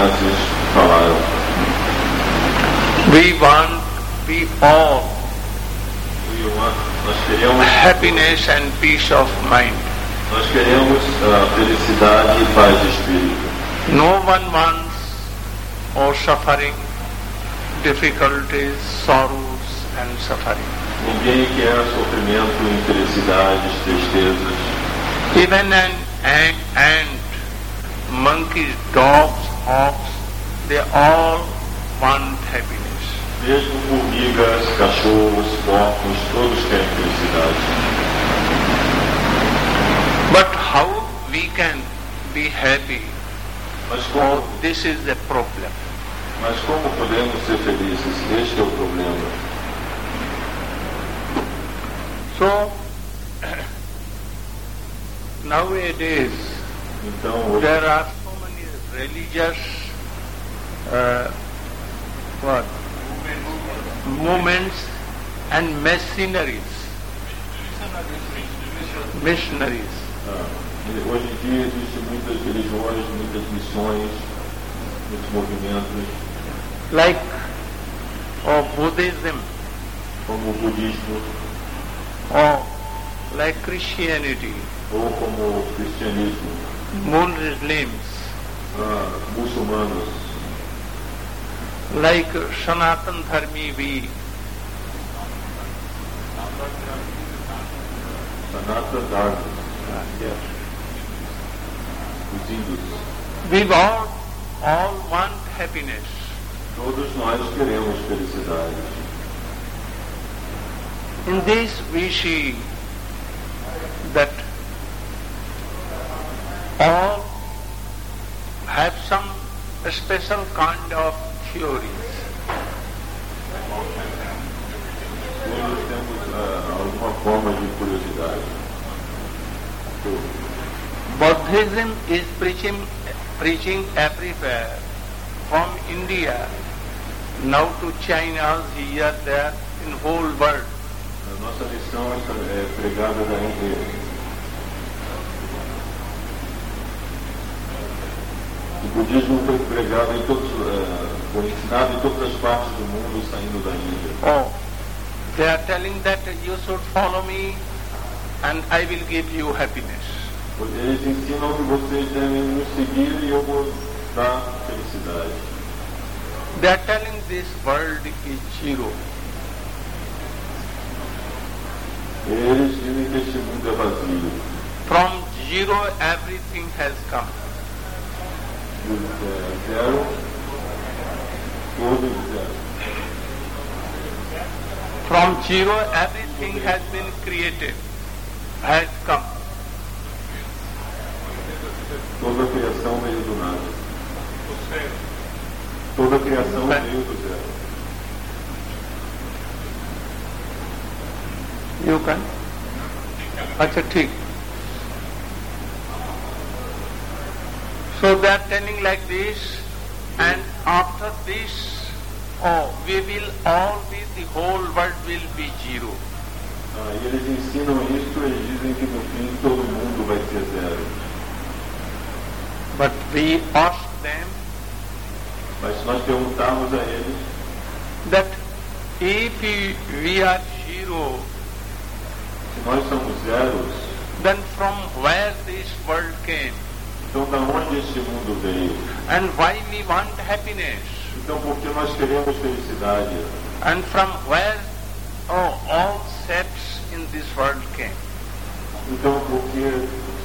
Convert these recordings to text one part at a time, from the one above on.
Sannyasis falaram. We all Nós queremos happiness and peace of mind. Nós queremos felicidade e paz de espírito. No one wants or suffering, difficulties, sorrows and suffering. Ninguém quer sofrimento, infelicidades, tristezas. Even an ant, monkeys, dogs, hawks, they all want happiness. Mesmo formigas, cachorros, porcos, todos querem felicidade. But how we can be happy? Mas como, This is the problem. mas como podemos ser felizes? Este é o problema. So, nowadays, Então, hoje, there are so many religious movements and missionaries. hoje em dia existem muitas religiões, muitas missões, muitos movimentos, Like Buddhism como o budismo or like Christianity, ou como o cristianismo, Muslims, muçulmanos, like Sanatan Dharmi we, Sanatana Dharma, os índios. we all want happiness. Todos nós queremos felicidade. In this we see that all have some special kind of theories. Todos temos alguma forma de curiosidade. Buddhism is preaching everywhere, from India now to China, here, there, in whole world. A nossa lição é pregada da Índia. O budismo foi pregado em todos, foi ensinado em todas as partes do mundo, saindo da Índia. Oh, they are telling that you should follow me and I will give you happiness. Eles ensinam que vocês devem nos seguir e eu vou dar felicidade. They are telling this world is zero. Eles dizem que este mundo é vazio. From zero everything has come. Do zero, todo zero. From zero everything has been created, has come. Toda a criação veio do nada. Toda a criação veio do zero. You can? Acha, ठीक. So they are telling like this, and after this, we will all be, the whole world will be zero. E eles ensinam isso, eles dizem que no fim todo mundo vai ser zero. But we ask them Mas se nós perguntarmos a eles, that if we are zero, se nós somos zeros, then from where this world came? então da onde este mundo veio? And why we want happiness? Então por que nós queremos felicidade? And from where all sects in this world came? Então por que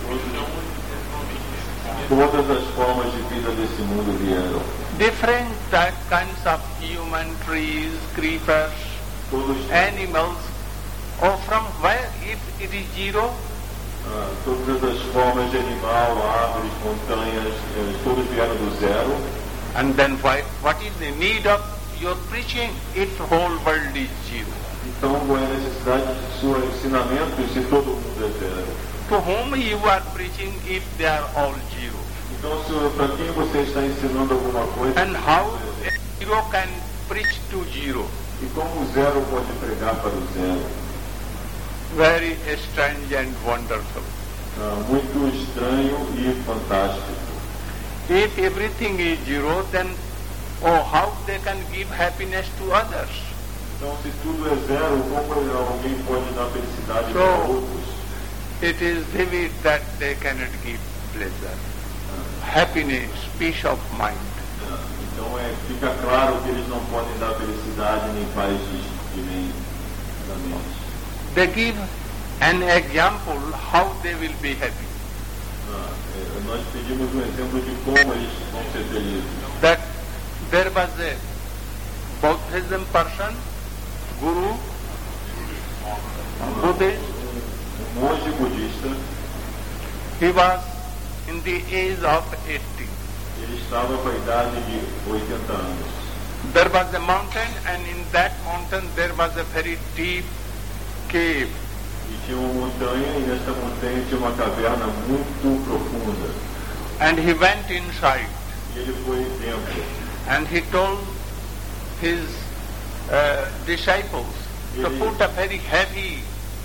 todas as formas de vida desse mundo vieram? Different kinds of human, trees, creepers, Todos, animals. From where? If it is zero, todas as formas de animal, árvores, montanhas, todos vieram do zero. and then what is the need of your preaching if whole world is zero? Então qual é a necessidade de seu ensinamento se todo mundo é zero? To whom you are preaching if they are all zero? Então para quem você está ensinando alguma coisa? And how a zero can preach to zero? E como o zero pode pregar para o zero? Very strange and wonderful. Muito estranho e fantástico. If everything is zero, then how they can give happiness to others? Então, se tudo é zero, como alguém pode dar felicidade para outros? It is vivid that they cannot give pleasure, happiness, peace of mind. Então, fica claro que eles não podem dar felicidade nem paz de mente. They give an example how they will be happy. Nós pedimos um exemplo de como eles vão ser felizes. That there was a Buddhism person, Guru, Buddhist. Monge budista. He was in the age of 80. Ele estava com a idade de 80 anos. There was a mountain, and in that mountain there was a very deep cave. E tinha uma montanha, e nessa montanha tinha uma caverna muito profunda. And he went inside. E ele foi dentro. And he told his disciples to put a very heavy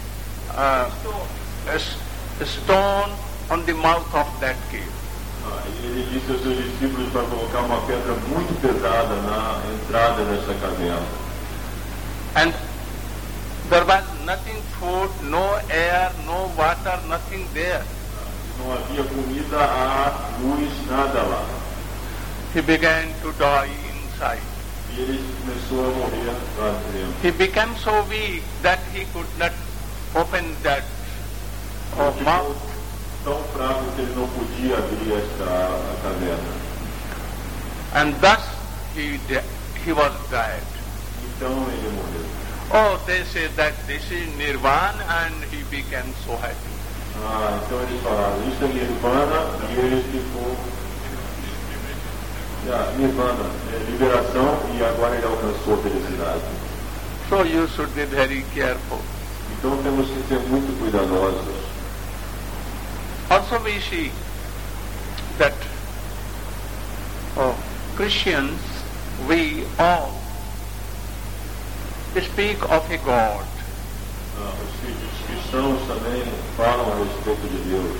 stone on the mouth of that cave. Ele disse aos seus discípulos para colocar uma pedra muito pesada na entrada dessa caverna. And there was nothing food, no air, no water, nothing there. Não havia comida, ar, luz, nada lá. He began to die inside. E ele começou a morrer lá dentro. He became so weak that he could not open that mouth. Tão fraco que ele não podia abrir esta caverna. And thus he was dead. Então ele morreu. Oh, they say that this is nirvana, and he became so happy. Então eles falaram, isso é nirvana, e ele ficou... nirvana, liberação, e agora ele alcançou a felicidade. So you should be very careful. Então temos que ser muito cuidadosos. Also we see that Christians, we all speak of a God. Os cristãos também falam a respeito de Deus.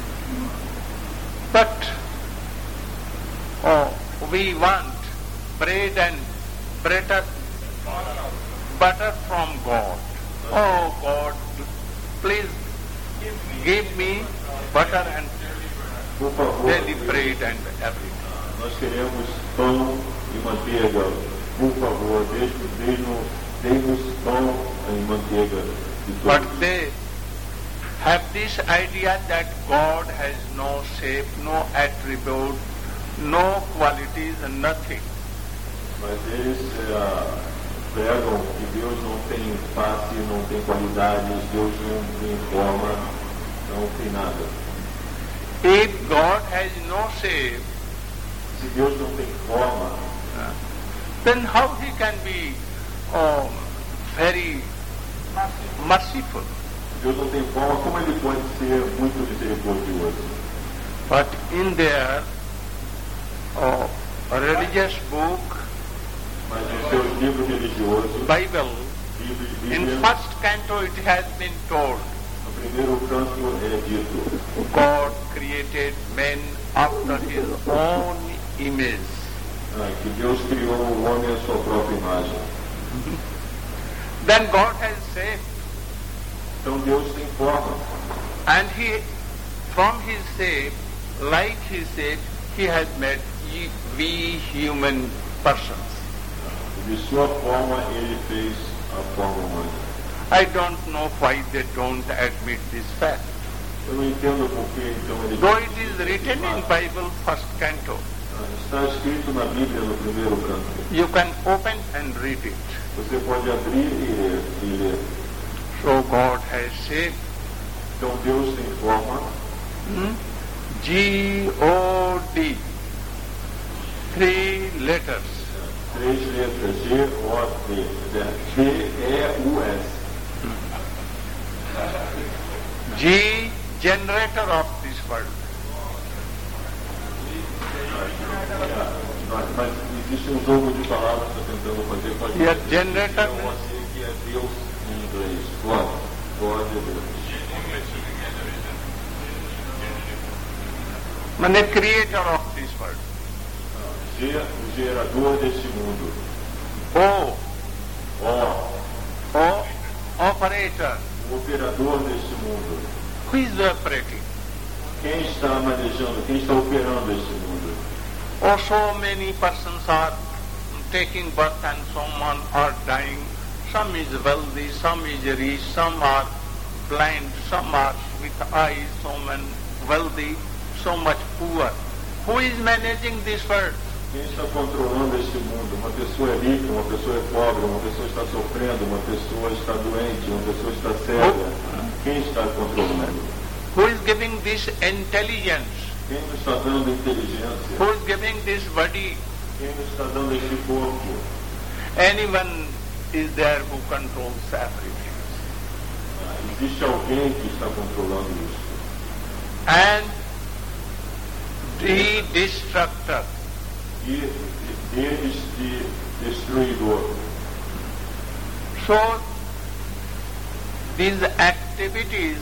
But we want bread and butter from God. Oh God, please give me butter and daily bread and everything. Nós queremos pão e manteiga. Por favor, dê-nos pão e manteiga. But they have this idea that God has no shape, no attribute, no qualities, and nothing. Mas eles pregam que Deus não tem face, não tem qualidades, Deus não tem forma, não tem nada. If God has no shape, se Deus não tem forma, then how he can be very merciful? Deus não tem forma, como ele pode ser muito misericordioso? But in their religious book, mas no seu livro religioso, Bible, in first canto it has been told, no primeiro canto é dito, God created man after his own image. Que Deus criou o homem à sua própria imagem. Then God has said, então Deus tem forma. And from his shape, like his shape, he has made we human persons. De sua forma ele fez a forma humana. I don't know why they don't admit this fact. Eu não entendo por que então eles... Though it is written in Bible first canto. Está escrito na Bíblia no primeiro canto. You can open and read it. Você pode abrir e ler. So God has said. Então Deus tem forma. G-O-D. 3 letters. 3 letras. G-O-D. G-E-U-S. G, generator of this world. Mas existe um jogo de palavras que eu estou tentando fazer com a gente. E a generator? Eu sei que é Deus em inglês. God é Deus. the creator of this world. O gerador deste mundo. O Ó, operator. o operador deste mundo. Who is operating? Quem está manejando, quem está operando este mundo? Oh, so many persons are taking birth and some are dying. Some is wealthy, some is rich, some are blind, some are with eyes, some are wealthy, so much poor. Who is managing this world? Quem está controlando este mundo? Uma pessoa é rica, uma pessoa é pobre, uma pessoa está sofrendo, uma pessoa está doente, uma pessoa está cega. Quem está controlando? Who is giving this intelligence? Quem nos está dando inteligência? Who is giving this body? Quem nos está dando este corpo? Anyone is there who controls everything. Existe alguém que está controlando isso. And the destructor. E deles de destruidor. So these activities,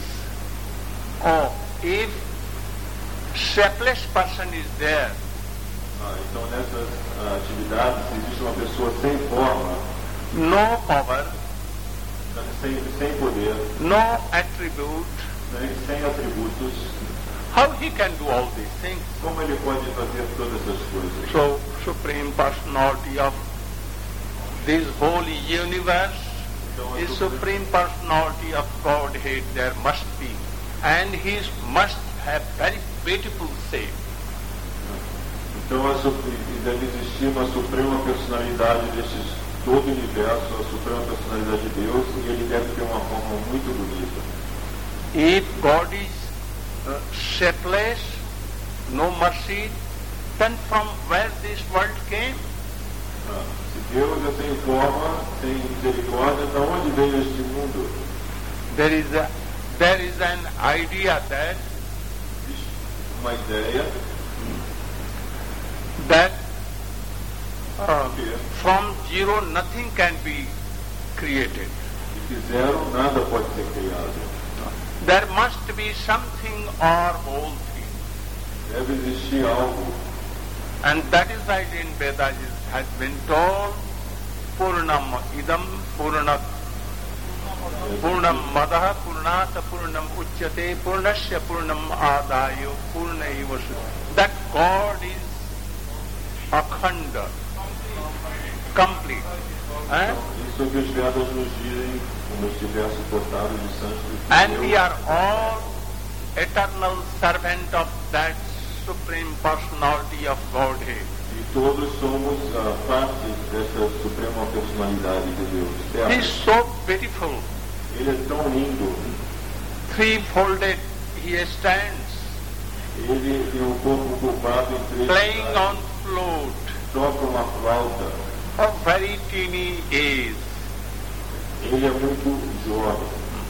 if shapeless person is there, Então nessas atividades existe uma pessoa sem forma, no power, sem poder, no attribute, sem atributos, how he can do all these things? como ele pode fazer todas essas coisas? So Supreme Personality of this whole universe is Supreme Personality of Godhead there must be. And he must have very beautiful shape. Então deve existir uma suprema personalidade todo o universo, a suprema personalidade de Deus, e ele deve ter uma forma muito bonita. If God is shapeless, no mercy, then from where this world came? Se Deus é sem forma, sem misericórdia, de onde veio este mundo? There is an idea that Uma ideia that from zero nothing can be created. de que zero nada pode ser criado. There must be something or whole thing. Deve existir algo. And that is why in Vedas it has been told, Purnam idam Purnat Purnam Madaha Purnata Purnam Uchyate Purnasya Purnam Adayo Purnaiva. That God is akhanda, complete. Isso que os Vedas nos dizem, nos diversos portados de sânscrito. And we are all eternal servant of that Supreme Personality of Godhead. E todos somos parte dessa suprema personalidade de Deus. He is so beautiful. Ele é tão lindo. Three-folded he stands, Ele tem o corpo curvado em três playing on partes, flute, toca uma flauta. of very teeny age, Ele é muito jovem.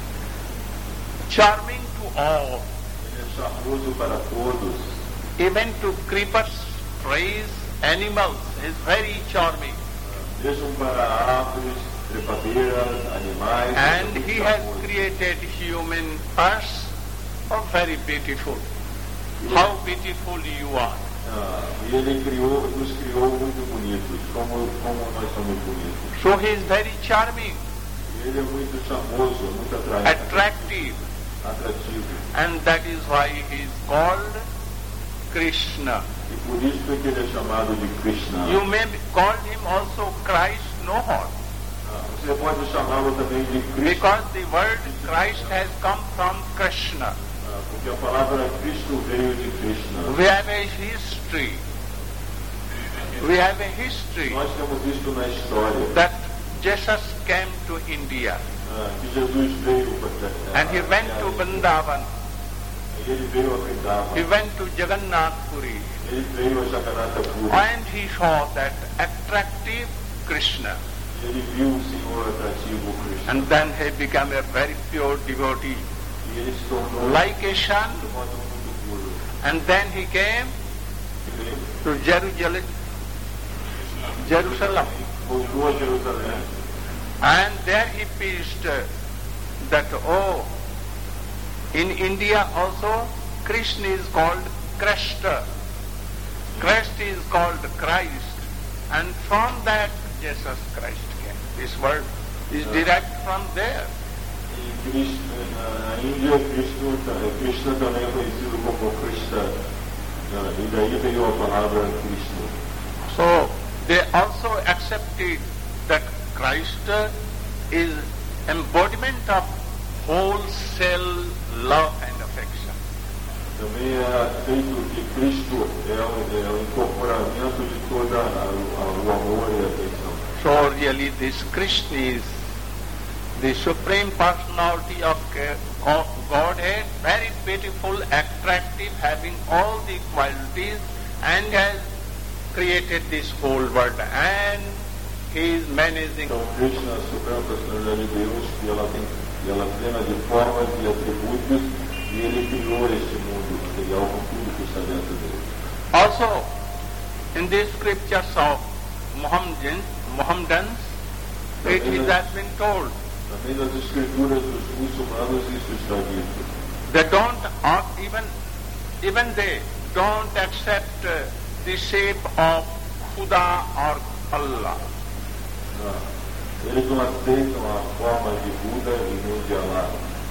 charming to all, Ele é charmoso para todos. even to creepers, trees, animals, is very charming. Mesmo para árvores, trepadeiras, animais. And é muito he has charmoso. created human us, very beautiful. How beautiful you are. E ele nos criou muito bonitos, como nós somos bonitos. So he is very charming, Ele é muito charmoso, muito attractive, atrativo. and that is why he is called Krishna. E por isso é que ele é chamado de Krishna. You may call him also Christ, no harm. Você pode chamá-lo também de Krishna, Because the word Christ has come from Krishna. porque a palavra Cristo veio de Krishna. We have a history. We have a history Nós temos visto na história that Jesus came to India que Jesus veio para and he went to Vrindavan. Ele veio a He Vrindavan. went to Jagannath Puri Ele veio a Jagannatha Puri. and he saw that attractive Krishna. Ele viu o Senhor atrativo Krishna. And then he became a very pure devotee, E ele se tornou like a sun. de modo muito puro. And then he came Ele to Jerusalem. voltou a Jerusalém. And there he preached that, in India also Krishna is called Krishna. Krishna is called Christ, and from that Jesus Christ came. This word is derived from there. Na Índia, Krishna também é conhecido como Krishna. E daí veio a palavra Krishna. So they also accepted that Christ is embodiment of wholesale love and affection. Também é aceito que Cristo é o incorporamento de todo o amor e a afeição. So really this Krishna is the Supreme Personality of Godhead, very beautiful, attractive, having all the qualities, and has created this whole world, and he is managing. Então Krishna, a Suprema Personalidade de Deus, que ela é plena de formas e atributos, e ele criou este mundo material com tudo que está dentro dele. Also, in the scriptures of Mohammedans, it has been told. Também nas escrituras dos muçulmanos isso está dito. They don't, even they don't accept the shape of Khuda or Allah. Eles não aceitam a forma de Buda e nem de Allah.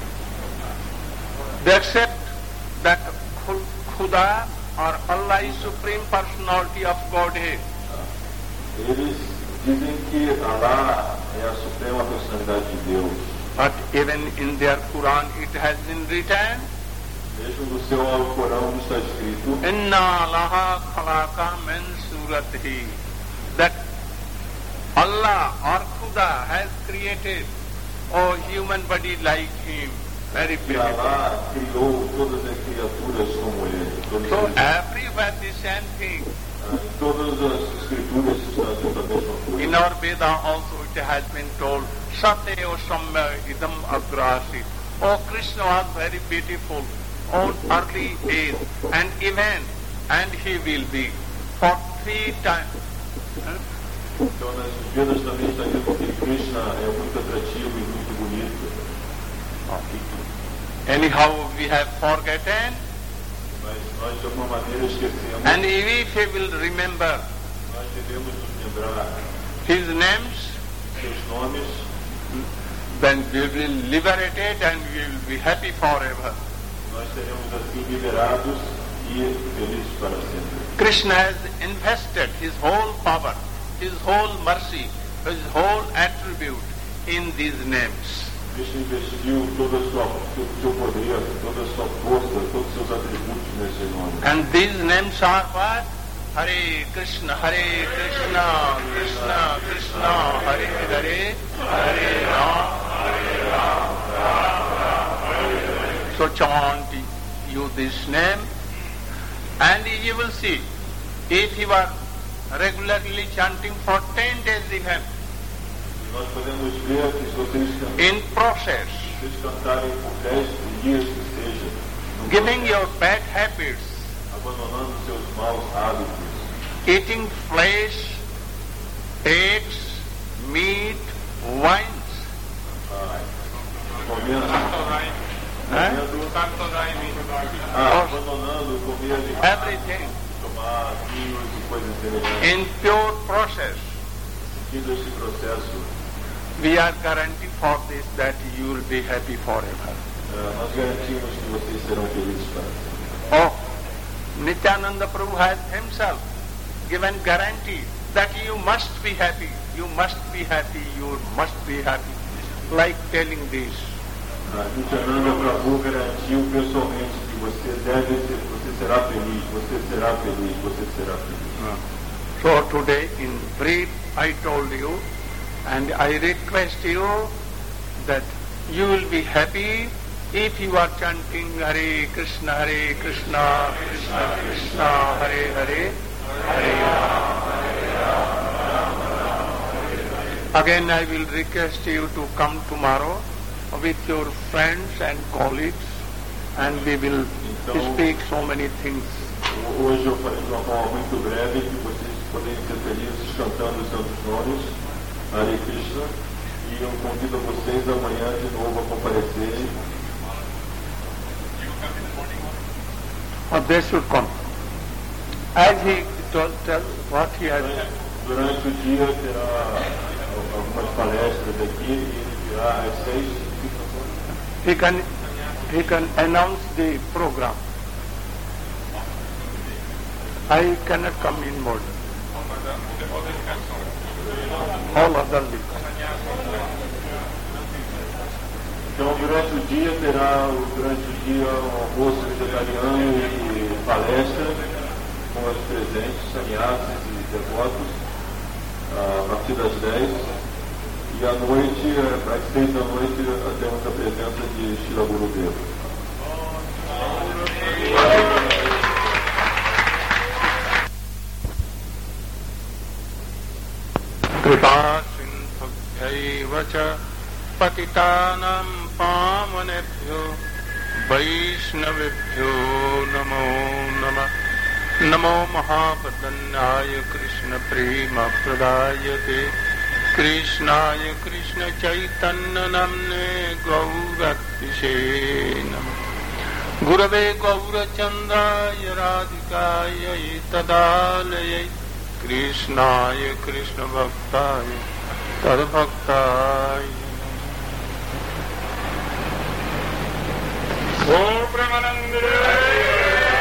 They accept that Khuda or Allah is Supreme Personality of Godhead. Eles dizem que Allah é a Suprema Personalidade de Deus. But even in their Quran it has been written, mesmo no seu Alcorão está escrito, Inna laha khalaqa min suratihi, that Allah or Khuda has created a human body like him, very que beautiful. Allah criou todas as criaturas como ele. So everywhere the same thing. Em todas as escrituras está dito a mesma coisa. In our Veda also it has been told, Satyo Samya Idam Agrasi. Oh, Krishna was very beautiful on early days, and even, and he will be for 3 times. Então nas Vedas também está dito que Krishna é muito atrativo e muito bonito. Anyhow, we have forgotten, Mas nós de alguma maneira esquecemos. and if we will remember Nós devemos nos lembrar his names, seus nomes, then we will be liberated and we will be happy forever. nós seremos assim liberados e felizes para sempre. Krishna has invested his whole power, his whole mercy, his whole attribute in these names. Krishna investiu todo o seu poder, toda a sua força, todos os seus atributos nesse nome. And these names are what? Hare Krishna, Krishna Krishna, Hare Hare, Hare Ram. So chant you this name, and you will see, if you are regularly chanting for 10 days even, Nós podemos ver que se vocês in process, cantarem por 10 dias que seja, giving your bad habits, abandonando seus maus hábitos, eating flesh, eggs, meat, wines, abandonando comer everything tomar vinhos e coisas semelhantes. in pure process, Seguindo esse processo, we are guaranteed for this that you will be happy forever. nós garantimos que vocês serão felizes para sempre. Oh, Nityananda Prabhu has himself given guarantee that you must be happy, you must be happy, you must be happy. Like telling this. Nityananda Prabhu garantiu pessoalmente que você será feliz, você será feliz, você será feliz. So today in brief I told you, and I request you that you will be happy if you are chanting Hare Krishna, Krishna Krishna, Hare Hare, Hare Ram. Again I will request you to come tomorrow with your friends and colleagues, and we will speak so many things. Hoje eu falei de uma forma muito breve que vocês podem ser felizes cantando os santos nomes, Hare Krishna, e eu convido vocês amanhã de novo a comparecerem. They should come. As he told what he has. Durante o dia terá algumas palestras aqui e ele virá às 6. He can announce the program. I cannot come in more. All other leaders. Então, durante o dia um almoço vegetariano e palestra com os presentes, sannyassis e devotos, a partir das 10. E à noite, às 6 da noite, temos a presença de Srila Gurudeva. Kripa sindhubhyaiva cha patitanam pavanebhyo vaishnavibhyo namo namah. Namo Mahapadanyaya Krishna Prema Pradayate Krishnaya Krishna Chaitanya Namne Gauratise Namah. Gurave Gaurachandraya Radhikaya Tadalaya Krishnaya Krishna Bhaktaya Tadbhaktaya. Om Premanande.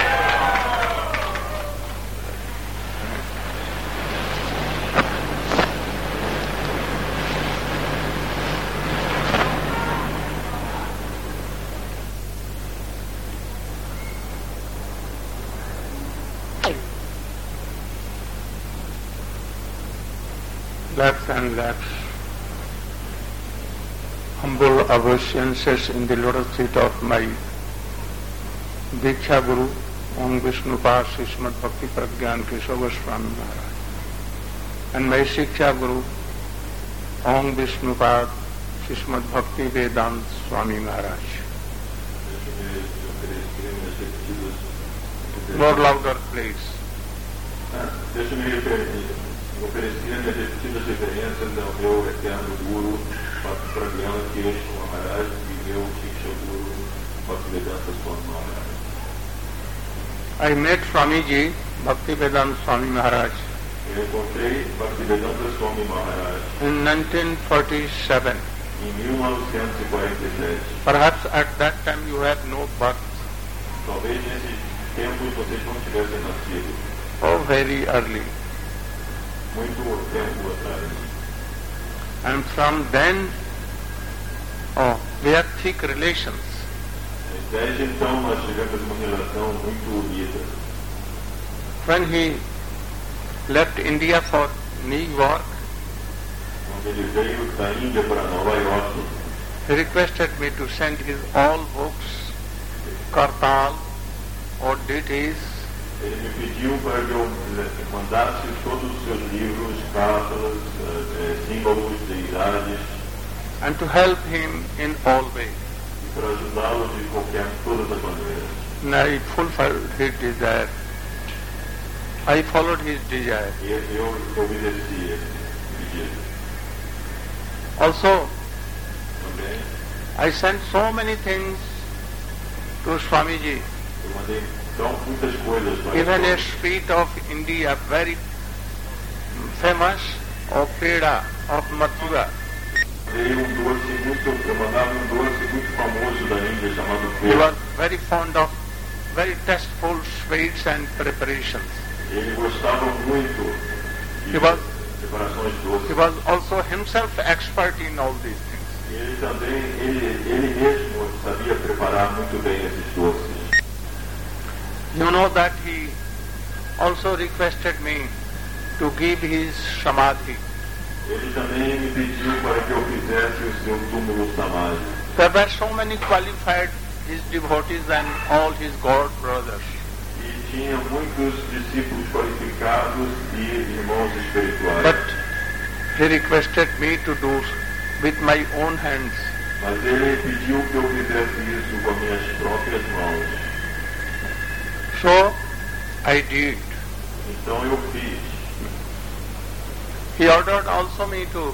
Lakhs and lakhs humble obeisances in the lotus feet of my Diksha Guru, Om Vishnupad Srimad Bhakti Pragyan Keshav Goswami Maharaj, and my Shiksha Guru, Om Vishnupad Srimad Bhakti Vedanta Swami Maharaj. More louder, please. Oferecer minhas repetidas referências ao meu eterno Guru, Bhakti Pragyan Keshav Maharaj, e meu Shiksha Guru, Bhaktivedanta Swami Maharaj. I met Swamiji, Bhaktivedanta Swami Maharaj, Eu encontrei Bhaktivedanta Swami Maharaj in 1947. em 1947. Perhaps at that time you had no birth. Talvez nesse tempo vocês não tivessem nascido. Oh, very early. Muito tempo atrás. And from then, we had thick relations. Desde então nós tivemos uma relação muito unida. When he left India for New York, Quando ele veio da Índia para Nova York, he requested me to send his all books, Kartal, or deities, ele me pediu para que eu mandasse todos os seus livros, cartas, símbolos, deidades, and to help him in all ways. e para ajudá-lo de todas as maneiras. And I fulfilled his desire. I followed his desire. E eu obedeci esse pedido. Also, Também I sent so many things to Swamiji. eu mandei muitas coisas para Even a ele. sweet of India, very famous, of Peda, of Mathura. Eu mandava doce muito famoso da Índia chamado He Pera. was very fond of very tasteful sweets and preparations. Ele gostava muito de He was- preparações He doces. was also himself expert in all these things. E ele também, ele mesmo sabia preparar muito bem esses doces. You know that he also requested me to give his samadhi. Ele também me pediu para que eu fizesse o seu túmulo samadhi. There were so many qualified his devotees and all his god brothers. E tinha muitos discípulos qualificados e irmãos espirituais. But he requested me to do with my own hands. Mas ele pediu que eu fizesse isso com as minhas próprias mãos. So I did. Então eu fiz. He ordered also me to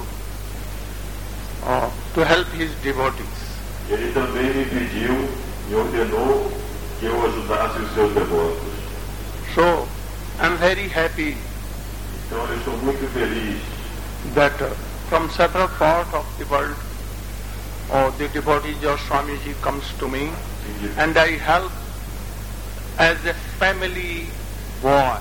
help his devotees. Ele também me pediu, me ordenou que eu ajudasse os seus devotos. So I'm very happy Então eu estou muito feliz that from several parts of the world, the devotees of Swamiji comes to me, and I help as a family boy.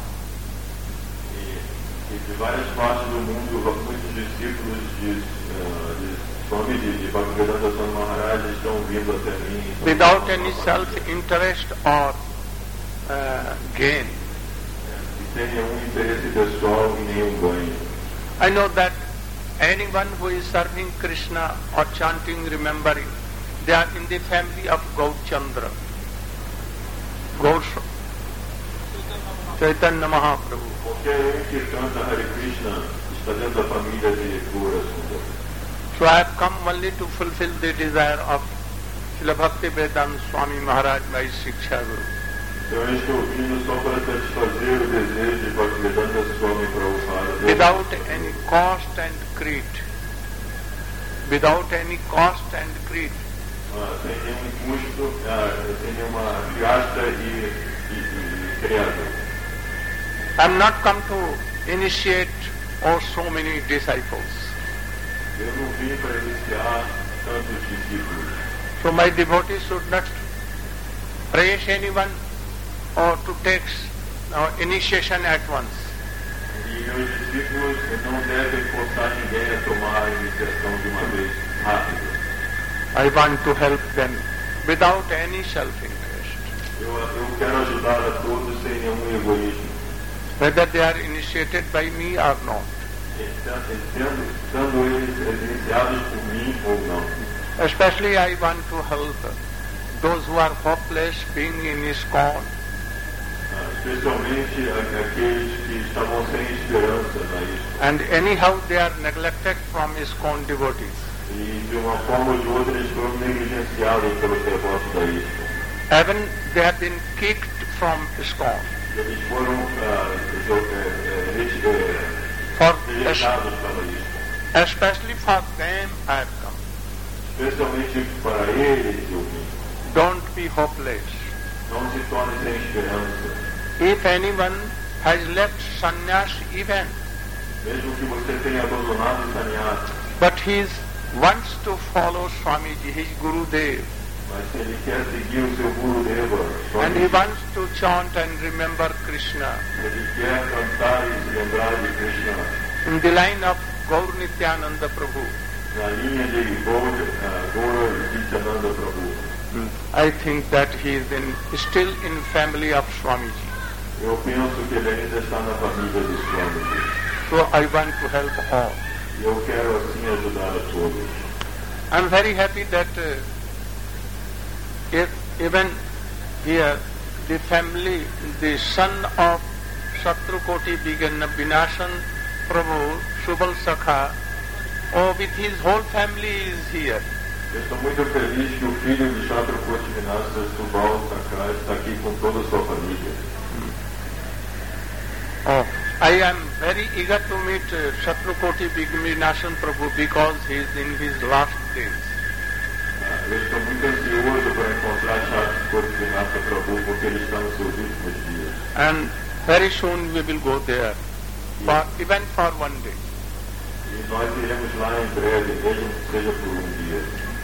E de várias partes do mundo, muitos discípulos de Swamiji, de Bhaktivedanta Swami Maharaj, estão vindo até mim. Without any self-interest or gain. Sem nenhum interesse pessoal e nenhum ganho. I know that anyone who is serving Krishna or chanting, remembering, they are in the family of Gaurchandra, Chaitanya Mahaprabhu. Qualquer que canta Hare Krishna está dentro da família de Gaurachandra. So I have come only to fulfill the desire of Srila Bhaktivedanta Swami Maharaj, my Shiksha Guru. Então eu estou vindo só para satisfazer o desejo de Bhaktivedanta Swami Prabhupada. Without any cost and creed. Without any cost and creed. Sem nenhum custo, sem nenhuma gasta e criado. I'm not come to initiate so many disciples. Eu não vim para iniciar tantos discípulos. So my devotees should not praise anyone or to take initiation at once. E meus discípulos não devem forçar ninguém a tomar a iniciação de uma vez rápido. I want to help them without any self-interest. Eu quero ajudar a todos sem nenhum egoísmo. Whether they are initiated by me or not. Sendo eles iniciados por mim ou não. Especially I want to help those who are hopeless being in ISKCON. Especialmente aqueles que estavam sem esperança na ISKCON. And anyhow they are neglected from ISKCON devotees. E de uma forma ou de outra eles foram negligenciados pelos devotos da ISKCON. Even they have been kicked from ISKCON. Eles foram rejeitados pela ISKCON. Especially for them I have come. Especialmente para eles eu vim. Don't be hopeless. Não se torne sem esperança. If anyone has left sannyas even, Mesmo que você tenha abandonado o sannyasa, but he wants to follow Swamiji, his Gurudev, mas se ele quer seguir o seu Gurudeva, and he wants to chant and remember Krishna ele quer cantar e se lembrar de Krishna in the line of Gaur Nityananda Prabhu, na linha de Gaura Nityananda Prabhu, I think that he is still in family of Swamiji. eu penso que ele ainda está na família de Swamiji. So I want to help all. E eu quero assim ajudar a todos. I'm very happy that even here the family, the son of Shatrukoti Vinashan Prabhu, Subal Sakha, with his whole family is here. Eu estou muito feliz que o filho de Shatrukoti Vinashan, Subal Sakha, está aqui com toda a sua família. I am very eager to meet Shatrukoti Vinashan Prabhu because he is in his last days. Eu estou muito ansioso para encontrar Shatrukoti Vinashan Prabhu porque ele está nos seus últimos dias. And very soon we will go there, even for one day. E nós iremos lá em breve, mesmo que seja por dia.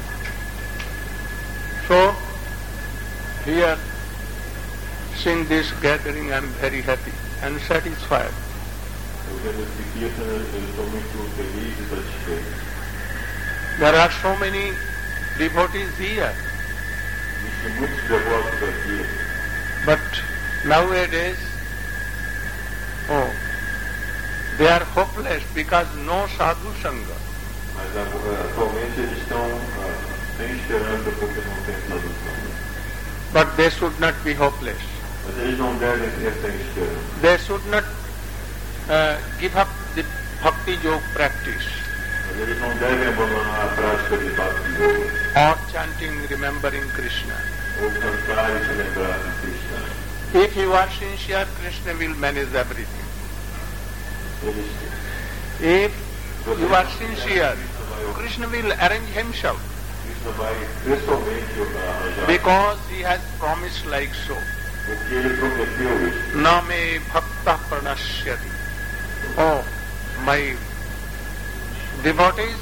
So, here, seeing this gathering, I am very happy and satisfied. Eu vendo esse Kirtan, eu estou muito feliz e satisfeito. There are so many devotees here. Existem muitos devotos aqui, But nowadays, they are hopeless because no sadhu sangha. mas atualmente eles estão sem esperança porque não tem tradução. But they should not be hopeless. Mas eles não devem ser sem esperança. They should not give up the bhakti yoga practice Mas eles não devem abandonar a prática de Bhakti Yoga, or chanting, remembering Krishna. ou cantar e se lembrar de Krishna. If you are sincere, Krishna will manage everything. If you are sincere, Krishna will arrange himself Krishna vai pessoalmente arranjar, because he has promised like so. Porque ele prometeu isso. Name bhakta pranashyati. Oh, my devotees,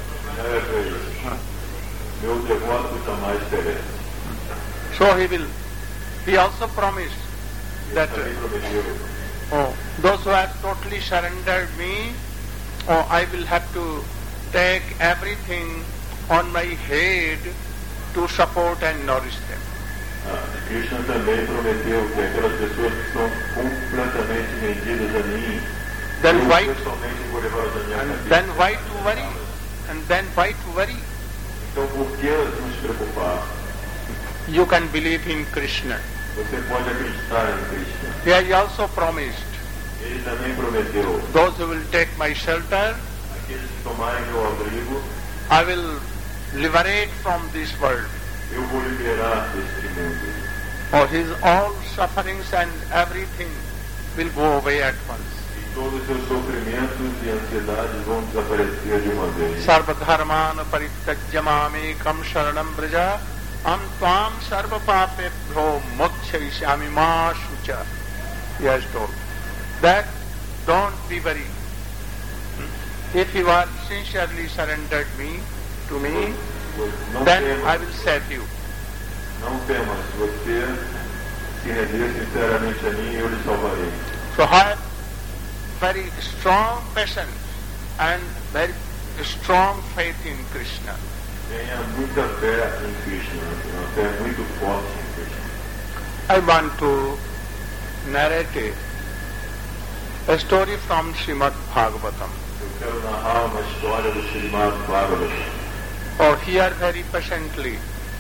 Meu devoto jamais perece. so he also promised that those who have totally surrendered me, I will have to take everything on my head to support and nourish them. Krishna também prometeu que aquelas pessoas que são completamente rendidas a mim, Then why pessoalmente vou levá-las a minha cabeça. then why to worry? And then why to worry? Então por que nos preocupar? You can believe in Krishna. Você pode acreditar em Krishna. He has also promised, Ele também prometeu, those who will take my shelter, aqueles que tomarem meu abrigo, I will liberate from this world. eu vou liberar deste mundo. His all sufferings and everything will go away at once. E todos os seus sofrimentos e ansiedades vão desaparecer de uma vez. Sarva dharman parityajya mamekam sharanam braja am tvam sarva papebhyo mokshayishyami ma shucha. He has told that don't be worried. If you are sincerely surrendered to me, Não then temas, I will save you. não temas, se você se render sinceramente a mim, eu lhe salvarei. So have very strong patience and very strong faith in Krishna. Tenha muita fé em Krishna, uma fé muito forte em Krishna. I want to narrate a story from Srimad Bhagavatam. Eu quero narrar uma história do Srimad Bhagavatam. Hear very patiently.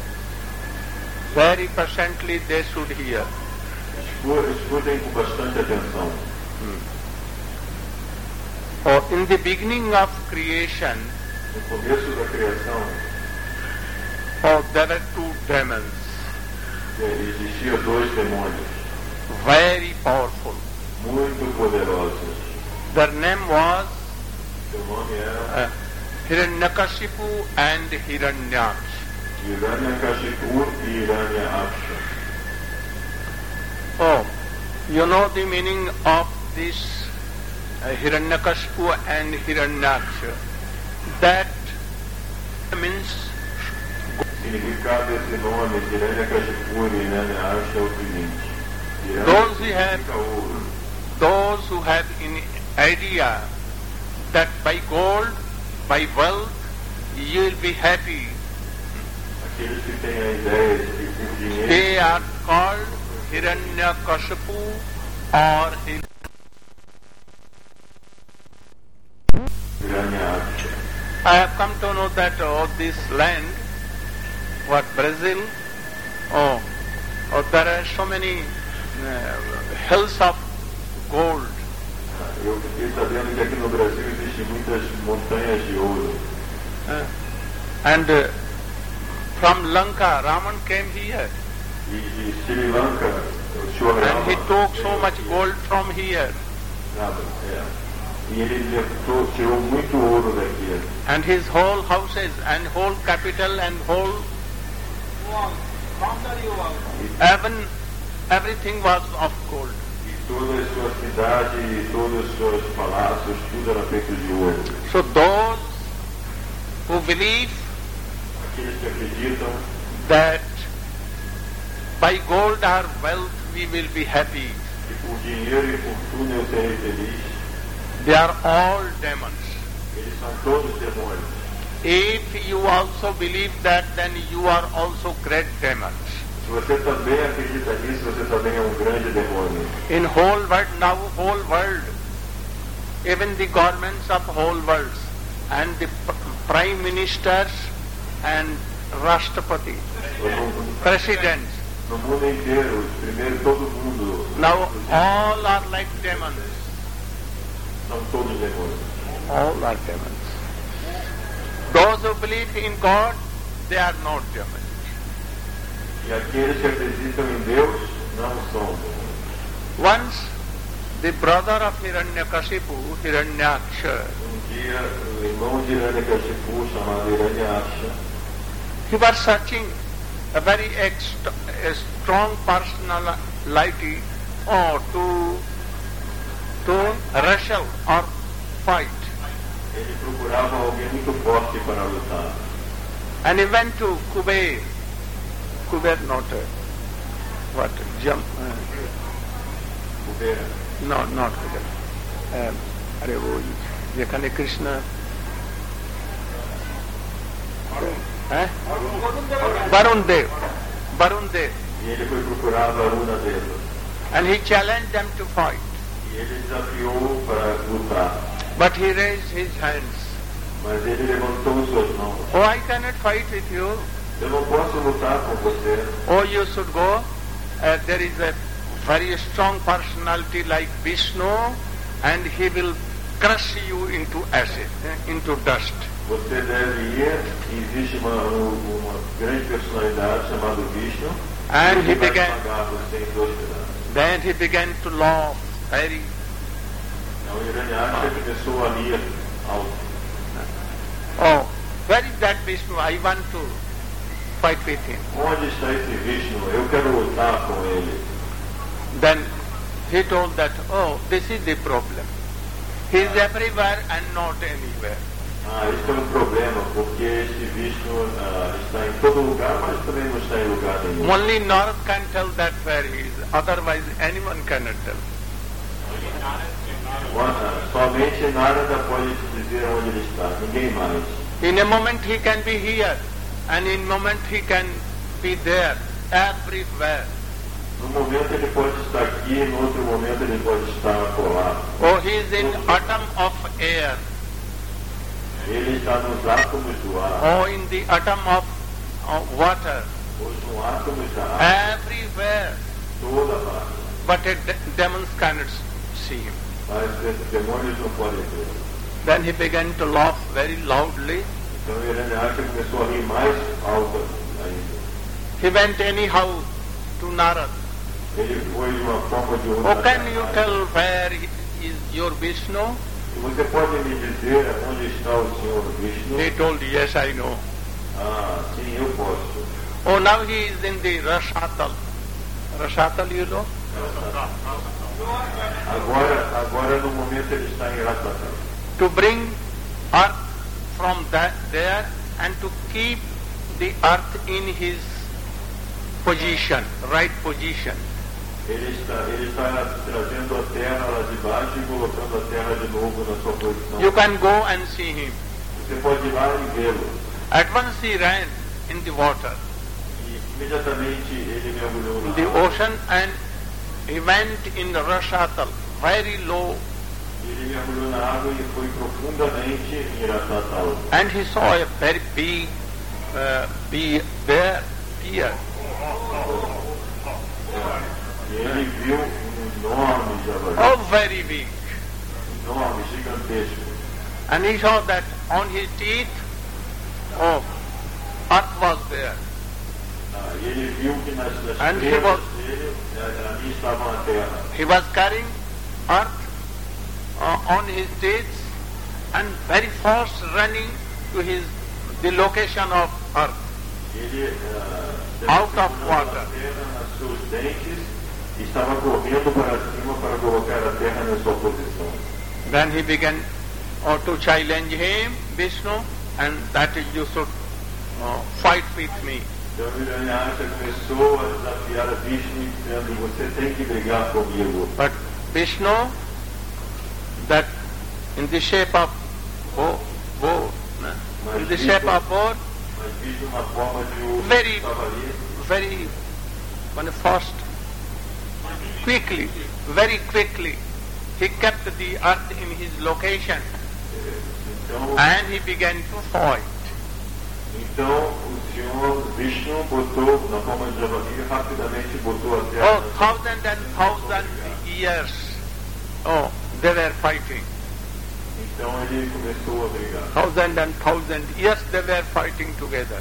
Very patiently they should hear. Escutem com bastante atenção. In the beginning of creation, No começo da criação, there were two demons, existia dois demônios, very powerful. muito poderosos. Their name was Seu nome era Hiranyakashipu and Hiranyaksha. Hiranyakashipu e Hiranyaksha. You know the meaning of this Hiranyakashipu and Hiranyaksha? That means O significado desse nome, Hiranyakashipu e Hiranyaksha, é o seguinte. Those who have an idea that by gold, by wealth, you will be happy, Aqueles que têm a ideia de que por dinheiro they are called Hiranyakashipu or Hiranyaksha. I have come to know that this land, Brazil, there are so many hills of gold. Eu fiquei sabendo que aqui no Brasil existem muitas montanhas de ouro. And from Lanka, Raman came here. E de Sri Lanka, o Senhor And he took so much gold from here. E ele tirou muito ouro daqui. And his whole houses and whole capital and whole everything was of gold. E toda a sua cidade e todos os seus palácios, tudo era feito de ouro. So those who believe Aqueles que acreditam that by gold or wealth we will be happy, que por dinheiro e fortuna eu serei feliz, they are all demons. eles são todos demônios. If you also believe that, then you are also great demons. Se você também acredita nisso, você também é um grande demônio. In whole world, even the governments of whole worlds and the prime ministers and Rashtrapati, presidents, No mundo inteiro, primeiro todo mundo, now all are like demons. são todos demônios. All are demons. Those who believe in God, they are not demons. E aqueles que acreditam em Deus não são demônios. Once, the brother of Hiranyakashipu, Hiranyaksha, Dia, o irmão de Hiranyakashipu, chamado Hiranyaksha, he was searching a very strong likely to wrestle or fight. Ele procurava alguém muito forte para lutar. And he went to Kuber not what? Kuber. No, not Kuber. अरे वो जेखाने Krishna Varun Dev. E ele foi procurar Varuna Deva. And he challenged them to fight. E ele desafiou para lutar. But he raised his hands. Mas ele levantou suas mãos. Oh, I cannot fight with you. Eu não posso lutar com você. Oh, you should go. There is a very strong personality like Vishnu, and he will crush you into acid, into dust. Você deve ir. Existe uma grande personalidade chamada Vishnu. And he vai began. pagar você em 2 pedaços. Then he began to laugh very. Então Hiranyakashipu começou a rir alto. Oh, where is that Vishnu? I want to fight with him. Onde está esse Vishnu? Eu quero lutar com ele. Then he told that, oh, this is the problem. He is everywhere and not anywhere. Esse é um problema, porque esse Vishnu está em todo lugar, mas também não está em lugar nenhum. Only Narad can tell that where he is, otherwise anyone cannot tell. Somente Narada pode dizer onde ele está, ninguém mais. In a moment he can be here, and in a moment he can be there, everywhere. No momento ele pode estar aqui, no outro momento ele pode estar acolá. Oh, he is in atom of air. Ele está nos átomos do ar. Oh, in the atom of water. Ou no átomos da água. Everywhere. Toda parte. But demons cannot see him. Mas esses demônios não podem ver. Then he began to laugh very loudly. Então Hiranyakashipu começou a rir mais alto ainda. He went anyhow to Narad. Ele foi de uma forma de outra. Oh, can you tell where is your Vishnu? Você pode me dizer onde está o Senhor Vishnu? He told, yes, I know. Sim, eu posso. Oh, now he is in the Rashatal. Rashatal, you know? Agora no momento ele está em Rashatal. To bring earth from there and to keep the earth in his position, right position. Ele está trazendo a terra lá de baixo e colocando a terra de novo na sua posição. You can go and see him. Você pode ir lá e vê-lo. At once he ran in the water, E imediatamente ele mergulhou in na the água. ocean, and he went in the Rashatal, very low, Ele mergulhou na água e foi profundamente em Rashatal. and he saw a very big bear. E ele viu enorme javali. Oh, very big. Enorme, gigantesco. And he saw that on his teeth, oh, earth was there. E ele viu que nas And he presas was- dele, ali estava a terra. He was carrying earth on his teeth and very fast running to the location of earth. Ele Out of segurando water. a terra nos seus dentes e estava correndo para cima para colocar a terra na sua posição. Then he began to challenge him, Vishnu, and that you should fight with me. Então Hiranyakashipu começou a desafiar a Vishnu, dizendo: você tem que brigar comigo. But Vishnu, that in the shape of boar, in the shape of boar, Mas Vishnu na forma de um Very- javali, very fast, very quickly, he kept the earth in his location, então, and he began to fight. então o Senhor Vishnu botou na forma de javali, rapidamente botou a terra. Oh, thousand years, oh, they were fighting. Então ele começou a brigar. Thousand years they were fighting together.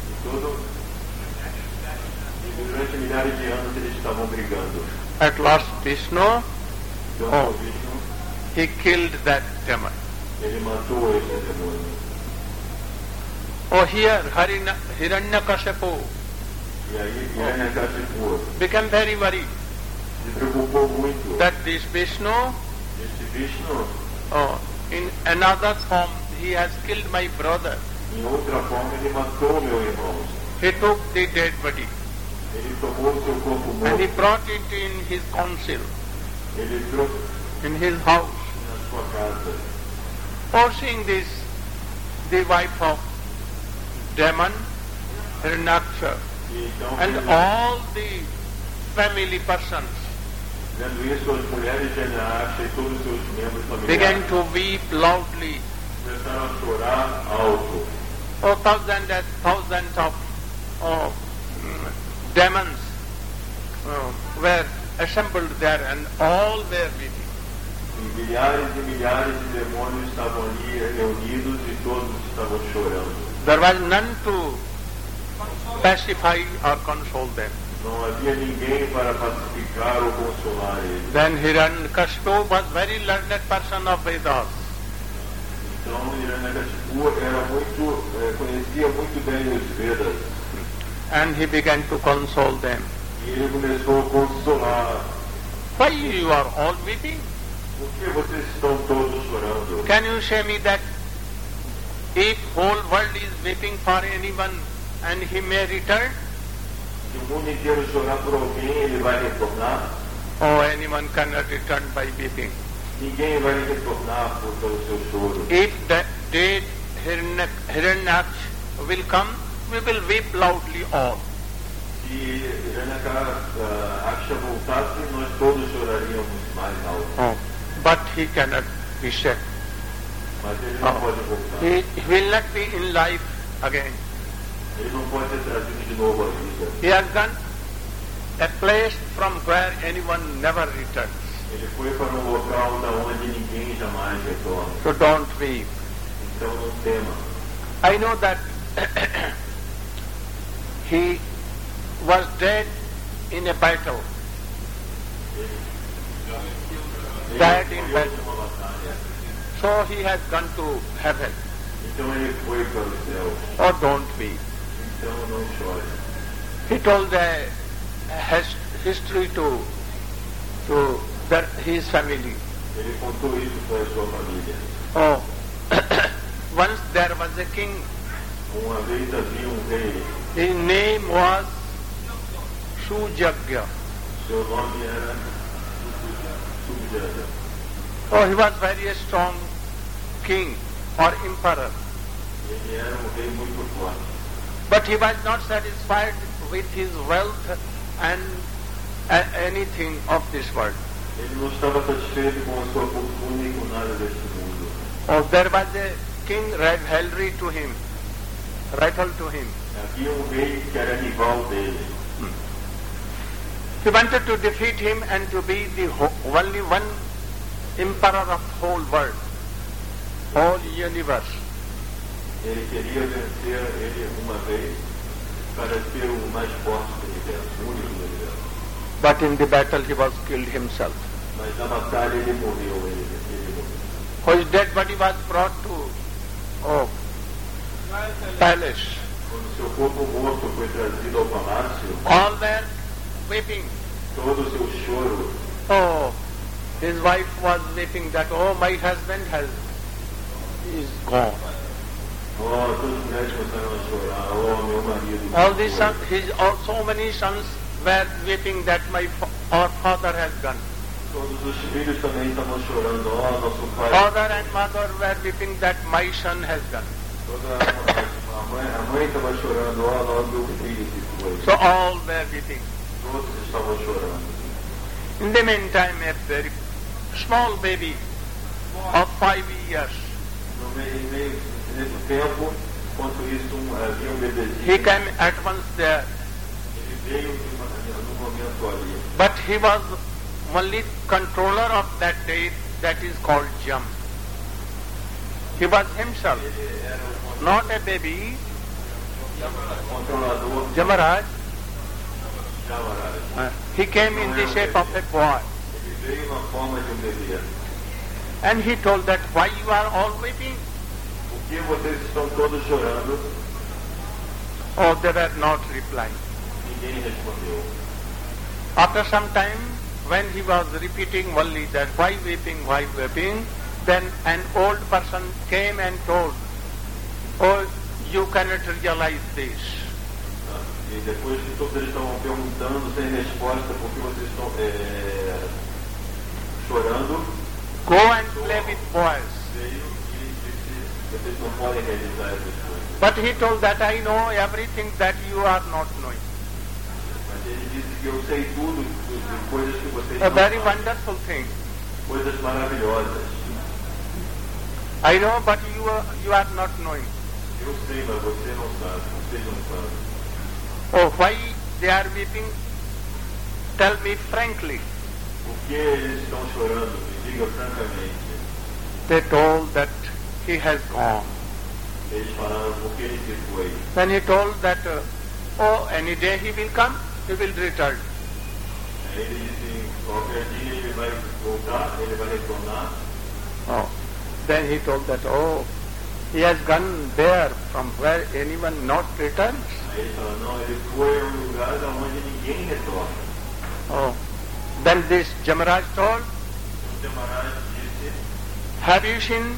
Durante milhares de anos eles estavam brigando. At last Vishnu, Então Oh. o Vishnu, he killed that demon. ele matou esse demônio. Oh, here Hiranyakashipu E aí Hiranyakashipu became very worried. Se preocupou muito. that this Vishnu, Este Vishnu, in another form, he has killed my brother. em outra forma, ele matou meu irmão. He took the dead body Ele tomou o seu corpo and he morto. brought it in his council, Ele trouxe in his house. na sua casa. Foreseeing this, the wife of Daman, Hiranyaksha, E então, and all the family persons vendo isso, as mulheres de Hiranyaksha e todos os seus membros began familiares to weep loudly. começaram a chorar alto. Thousands and thousands of demons were assembled there and all were weeping. E milhares de demônios estavam ali reunidos e todos estavam chorando. There was none to pacify or console them. Não havia ninguém para pacificar ou consolar eles. Then Hiranyakashipu was very learned person of Vedas. Então Hiranyakashipu conhecia muito bem os Vedas. And he began to console them. E ele começou a consolar. Why you are all weeping? Por que vocês estão todos chorando? Can you say me that if whole world is weeping for anyone and he may return, Se o mundo inteiro chorar por alguém, ele vai retornar? anyone cannot return by weeping. Ninguém vai retornar pelo seu choro. If the dead Hiranyaksh will come, we will weep loudly all. Se Hiranyakashipu voltasse, nós todos choraríamos mais alto. But he cannot be saved. Mas ele não pode voltar. He will not be in life again. Ele não pode ser trazido de novo à vida. He has gone a place from where anyone never returns. Ele foi para um local da onde ninguém jamais retorna. So don't weep. Então não tema. I know that he was dead in a battle. Ele Died in morreu battle. numa batalha. So he has gone to heaven. Então ele foi para o céu. Oh, don't weep. Então não chore. He told the history to his family. Ele contou isso para a sua família. Once there was a king. Uma vez havia um rei. His name was Sujagya. Seu nome era Sujagya. He was very strong king or emperor. Ele era um rei muito forte. But he was not satisfied with his wealth and anything of this world. Ele não estava satisfeito com a sua fortuna e com nada deste mundo. There was a king rivalry to him, rival to him. Havia um rei que era rival dele. He wanted to defeat him and to be the only one emperor of the whole world, whole universe. Ele queria vencer ele uma vez para ser o mais forte do universo, o único do universo. But in the battle he was killed himself. Mas na batalha ele morreu. His dead body was brought to palace. Quando seu corpo morto foi trazido ao palácio, All were weeping. todo o seu choro, His wife was weeping that, my husband is gone. todas as mulheres começaram a chorar, meu marido. All these sons, so many sons were weeping that our father has gone. Todos os filhos também estavam chorando, nosso pai. Father and mother were weeping that my son has gone. A mãe estava chorando, meu filho se foi. So all were weeping. Todos estavam chorando. In the meantime, a very small baby of 5 years, Nesse tempo, enquanto isso, havia um bebezinho. he came at once there. Ele veio no momento ali. But he was only controller of that day, that is called Jam. He was himself, Ele era o not a baby, controlador. Jamaraj. Jamaraj. He came in the shape of a boy. Ele veio na forma de um bebê. And he told that, why you are all weeping? Por que vocês estão todos chorando? They were not replying. Ninguém respondeu. After some time, when he was repeating only that, why weeping, then an old person came and told, oh, you cannot realize this. E depois que todos eles estavam perguntando sem resposta por que vocês estão chorando, go and play with boys. veio e disse, vocês não podem realizar essas coisas. But he told that I know everything that you are not knowing. Mas ele disse que eu sei tudo de coisas que vocês A não very sabem. wonderful thing. Coisas maravilhosas. I know, but you are not knowing. Eu sei, mas você não sabe. Vocês não sabem. Oh, why they are weeping? Tell me frankly. Por que eles estão chorando? Me diga francamente. They told that he has gone. Eles falaram por que ele se foi. Then he told that, oh, any day he will come, he will return. Aí ele disse, qualquer dia ele vai voltar, ele vai retornar. Oh. Then he told that, oh, he has gone there from where anyone not returns. Aí ele fala, não, ele foi a um lugar onde ninguém retorna. Oh. Then this Jamaraj told, O Demaraj disse, have you seen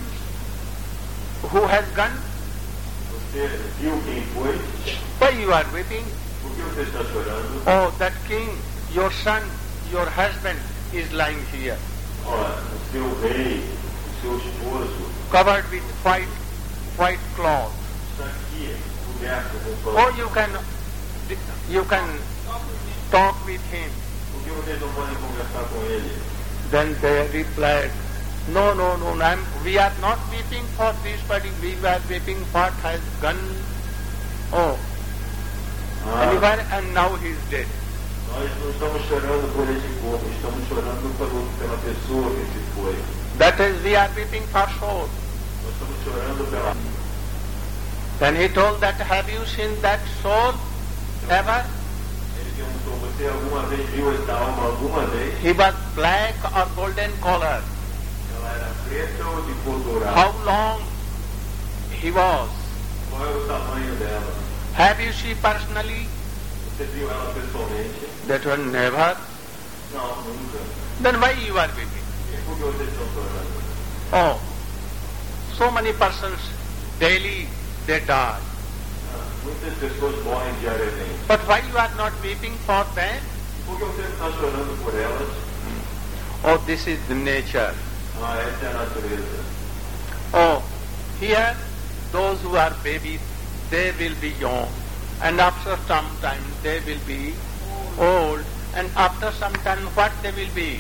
who has gone? você viu quem foi? Why you are weeping? Por que você está chorando? Oh, that king, your son, your husband is lying here, Ora, o seu rei, o seu esposo, covered with white cloth. está aqui, coberto com Oh, pano. you can talk with him. Por que vocês não podem conversar com ele? Then they replied, no, we are not weeping for this body, we are weeping what has gone. Oh, anywhere, and now he is dead. Nós não estamos chorando por esse corpo, estamos chorando pela pessoa que se foi. That is, we are weeping for soul. Nós estamos chorando pela... Then he told that, have you seen that soul ever? Ele perguntou, você alguma vez viu essa alma alguma vez? He was black or golden color. Ela era preta ou de cor dourada? How long he was? Qual é o tamanho dela? Have you seen personally? Você viu ela pessoalmente? That one never. Não, nunca. Then why you are weeping? E por que vocês estão chorando? Oh, so many persons daily they die. Muitas pessoas morrem diariamente. But why you are not weeping for them? Por que você está chorando por elas? Oh, this is the nature. Essa é a natureza. Oh, here those who are babies, they will be young, and after some time they will be old, and after some time what they will be?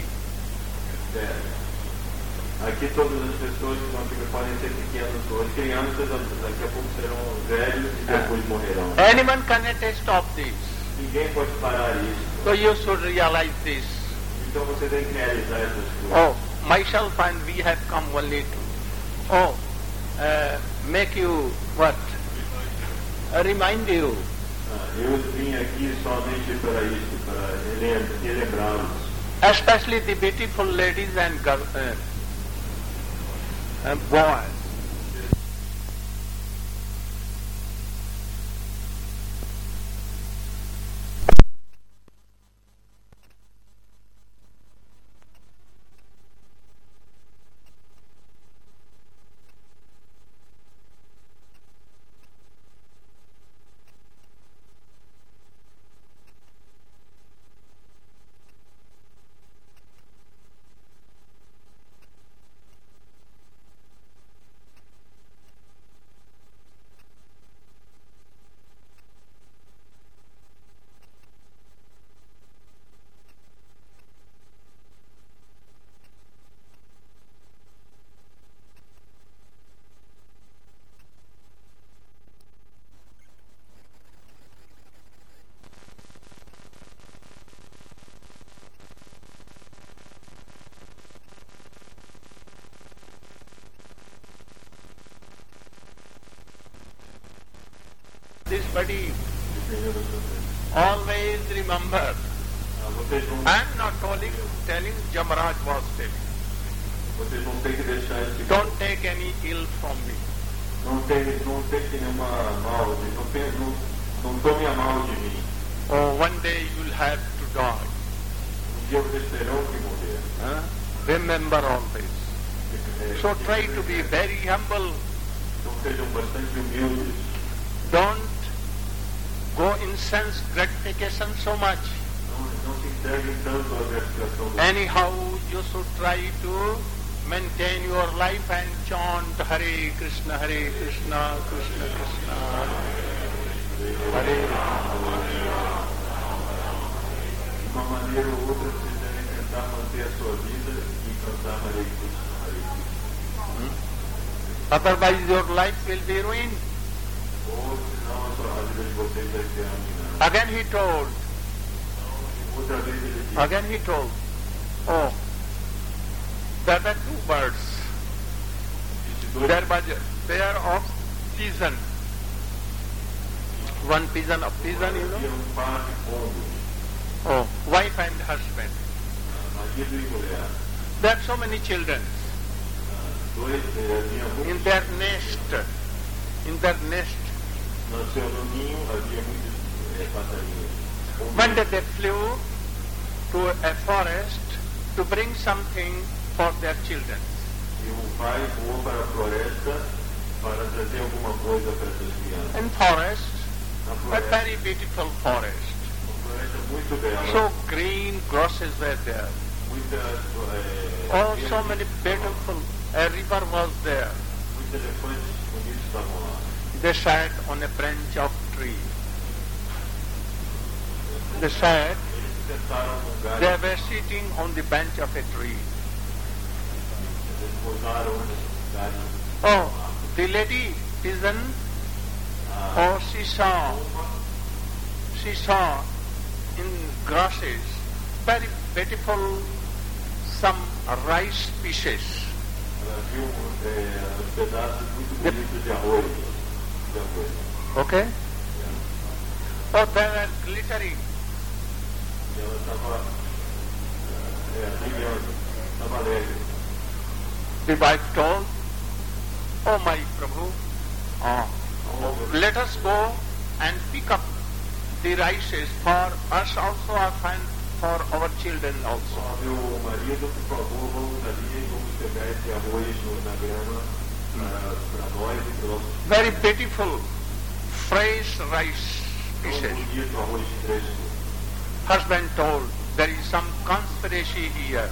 Aqui todas as pessoas que são podem ser pequenas hoje, crianças, daqui a pouco serão velhos e depois morrerão. Anyone cannot stop this. Ninguém pode parar isso. So you should realize this. Então você tem que realizar essas coisas. Oh, myself and we have come only to, make you what? Remind you. Eu vim aqui somente para isso, para relembrá-los. Especially the beautiful ladies and girls, boys. This body, always remember. I am not telling Jamaraj was telling. Vocês não têm que deixar esse... Don't take any ill from me. Não tem nenhuma mal, não tome a mal de mim. Oh, one day you'll have to die. dia vocês terão que morrer. Remember all this. So try to be very humble. Então sejam bastante humildes. Don't go in sense gratification so much. Não se entreguem tanto à gratificação do Anyhow, you should try to maintain your life and chant Hare Krishna, Krishna Krishna, Hare. De uma maneira ou outra, vocês devem tentar manter a sua vida e cantar Hare Krishna, Hare Krishna. Otherwise your life will be ruined. Ou senão a vida de vocês vai ser arruinada. Again he told, Outra vez ele disse, oh, there were two birds. There was a pair of pigeon. One pigeon of pigeon, you know. havia par de pombos, Oh, wife and husband. marido e mulher. There are so many children Havia in muitos, their nest. In their nest. no seu ninho havia muitos passarinhos. One day they flew to a forest to bring something for their children. E o pai voou para a floresta para trazer alguma coisa para essas crianças. In forest, Na a floresta, very beautiful forest. uma floresta muito bela, So green grasses were there. muitas Oh, so many beautiful. A river was there. muitos elefantes bonitos estavam lá. They sat on a branch of tree. They sat. Eles se sentaram num galho, They were sitting on the bench of a tree. eles pousaram nesse galho. Oh, the lady pigeon. Oh, she saw in grasses very beautiful some rice pieces. Ela viu uns pedaços muito bonitos de arroz. Okay? Oh, they were glittering. E ela estava brilhando, estava alegre. The wife told, oh my Prabhu, let us go and pick up the rices for us also and for our children also. Meu marido, por favor, vamos ali e vamos pegar esse arroz na grama para nós e para nossos Very beautiful, fresh rice pieces. bonito arroz fresco. Husband told, there is some conspiracy here.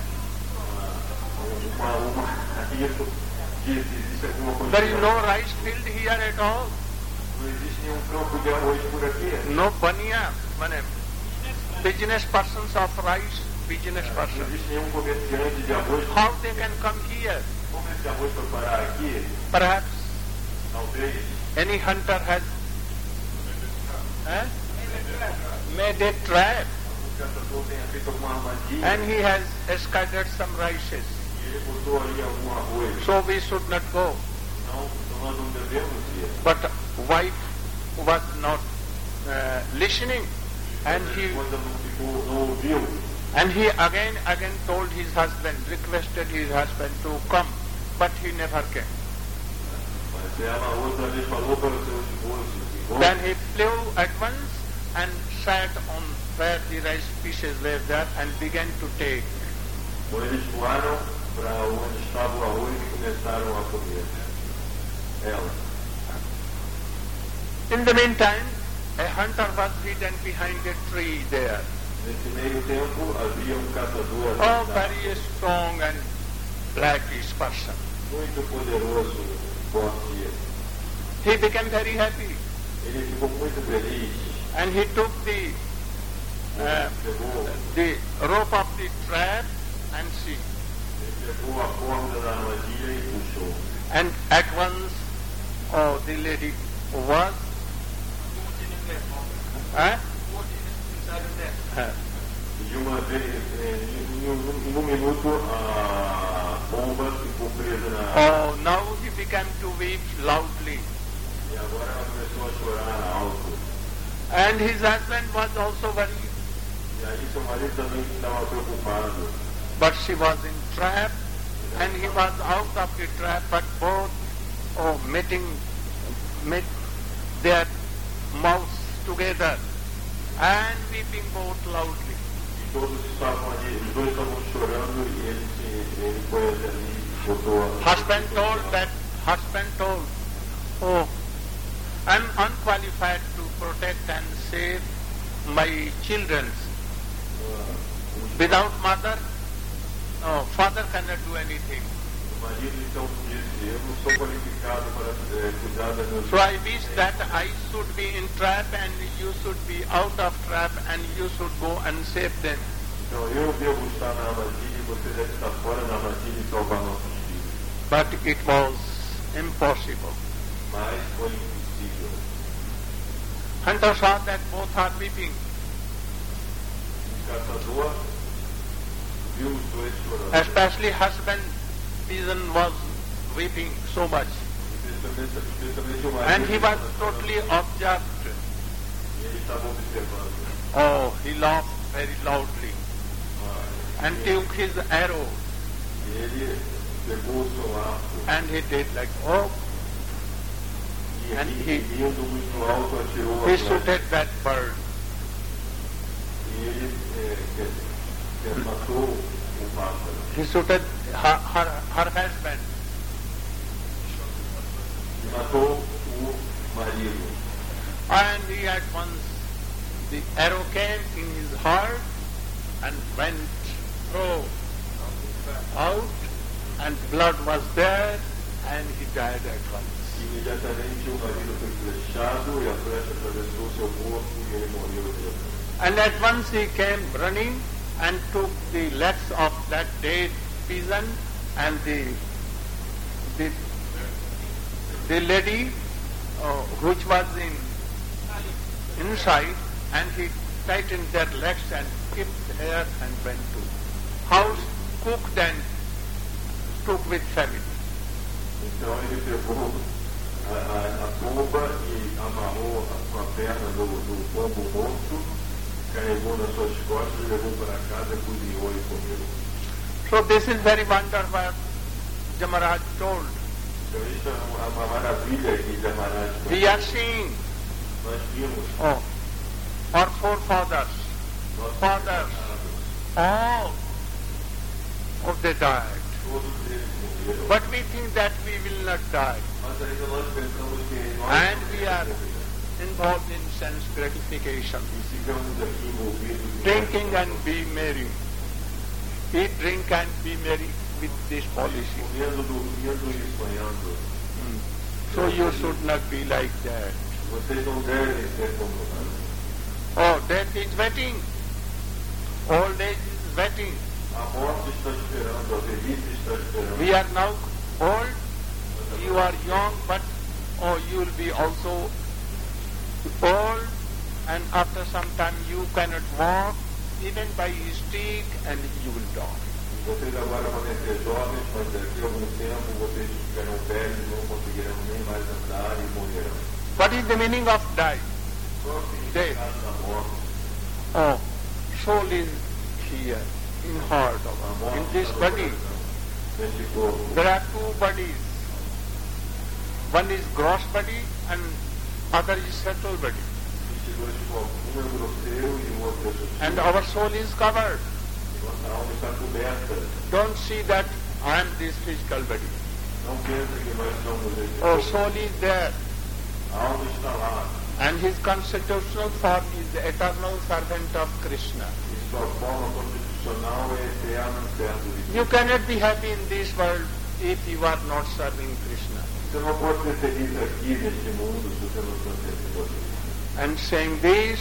Isso disse, existe alguma coisa. There is no rice field here at all. Não existe nenhum campo de arroz por aqui. No bania, business persons of rice, business Não persons. existe nenhum comerciante de arroz. How they can come here? Como esse arroz foi parar aqui? Perhaps Talvez any hunter has made a trap o caçador tenha feito alguma armadilha and he has scattered some rices. e ele botou ali algum arroz. So we should not go. Então nós não devemos ir. But wife was not listening, and he Quando não ouviu, and he again told his husband, requested his husband to come, but he never came. mas ela outra vez falou para o seu esposo. Then he flew at once and sat on where the rice pieces were there and began to take. Então eles voaram para onde estava o arroz e começaram a comer. Ela. In the meantime, a hunter was hidden behind a tree there. Nesse meio tempo havia caçador Oh, very strong and blackish person. muito poderoso, forte. He became very happy Ele ficou muito feliz. and he took Pegou, the rope of the trap and see. ele pegou a corda da armadilha e puxou. And at once, oh, the lady was De uma vez, em um minuto, a bomba ficou presa na. oh, now he began to weep loudly. E agora ela começou a chorar alto. And his husband was also worried, E aí seu marido também estava preocupado. but she was in trap and he was out of the trap, but both met their mouths together and weeping both loudly. todos estavam ali, os dois estavam chorando e ele foi até ali e botou a... Husband told, oh, I'm unqualified to protect and save my children. Without mother, no, father cannot do anything. O marido então disse, eu não sou qualificado para cuidar das minhas... So I wish that I should be in trap and you should be out of trap and you should go and save them. Então eu devo estar na armadilha e você deve estar fora da armadilha e salvar nossos filhos. But it was impossible. Mas foi impossível. Hunter saw that both are weeping. O caçador viu os dois chorando. Especially husband pigeon was weeping so much. Especialmente o marido. And he was totally observed. E ele estava observando. Oh, he laughed very loudly. And took his arrow. E ele pegou o seu arco. And he did like, oh. E And ele, indo muito alto, atirou a he flecha. shot at that bird. E ele matou o pássaro. He shot at her husband. E matou o marido. And he at once, the arrow came in his heart and went through out, and blood was there, and he died at once. Imediatamente o marido foi flechado e a flecha atravessou seu corpo e ele morreu depois. And at once he came running and took the legs of that dead pigeon and the lady which was inside, and he tightened their legs and kept her and went to house, cooked and took with family. Então ele pegou a pomba e amarrou com a perna do pombo morto, carregou nas suas costas, levou para casa, cozinhou e comeu. So this is very wonderful what Jamaraj told. Então isso é uma maravilha que Jamaraj falou. We are seeing Nós vimos our forefathers, nossos fathers, antepassados, all they died. todos eles morreram. But we think that we will not die. Mas ainda nós pensamos que nós And não we are vamos morrer. involved in sense gratification. E ficamos aqui envolvidos em Drinking and be merry. Eat, drink and be merry with this policy. comendo, dormindo e sonhando. So you should not be like that. Vocês não devem ser como nós. Oh, death is waiting. Old age is waiting. A morte está esperando, a velhice está esperando. We are now old. You are young, but you will be also old, and after some time you cannot walk even by stick, and you will die. Vocês agora podem ser jovens, mas daqui a algum tempo vocês ficarão velhos, não conseguirão nem mais andar e morrerão. What is the meaning of die? Qual é o significado da morte? Oh, soul is here, in heart, A morte in this está no body. coração, neste corpo. There are two bodies. One is gross body and other is subtle body. Existem dois corpos, um é grosseiro e o outro é sutil. And our soul is covered. Nossa alma está coberta. Don't see that I am this physical body. Não pensa que nós somos esse Oh, corpo. soul is there. A alma está lá. And his constitutional form is the eternal servant of Krishna. E sua forma constitucional é eterna, servo de Deus. You cannot be happy in this world if you are not serving Krishna. Você não pode ser feliz aqui neste mundo se você não for servindo a Deus. And saying this,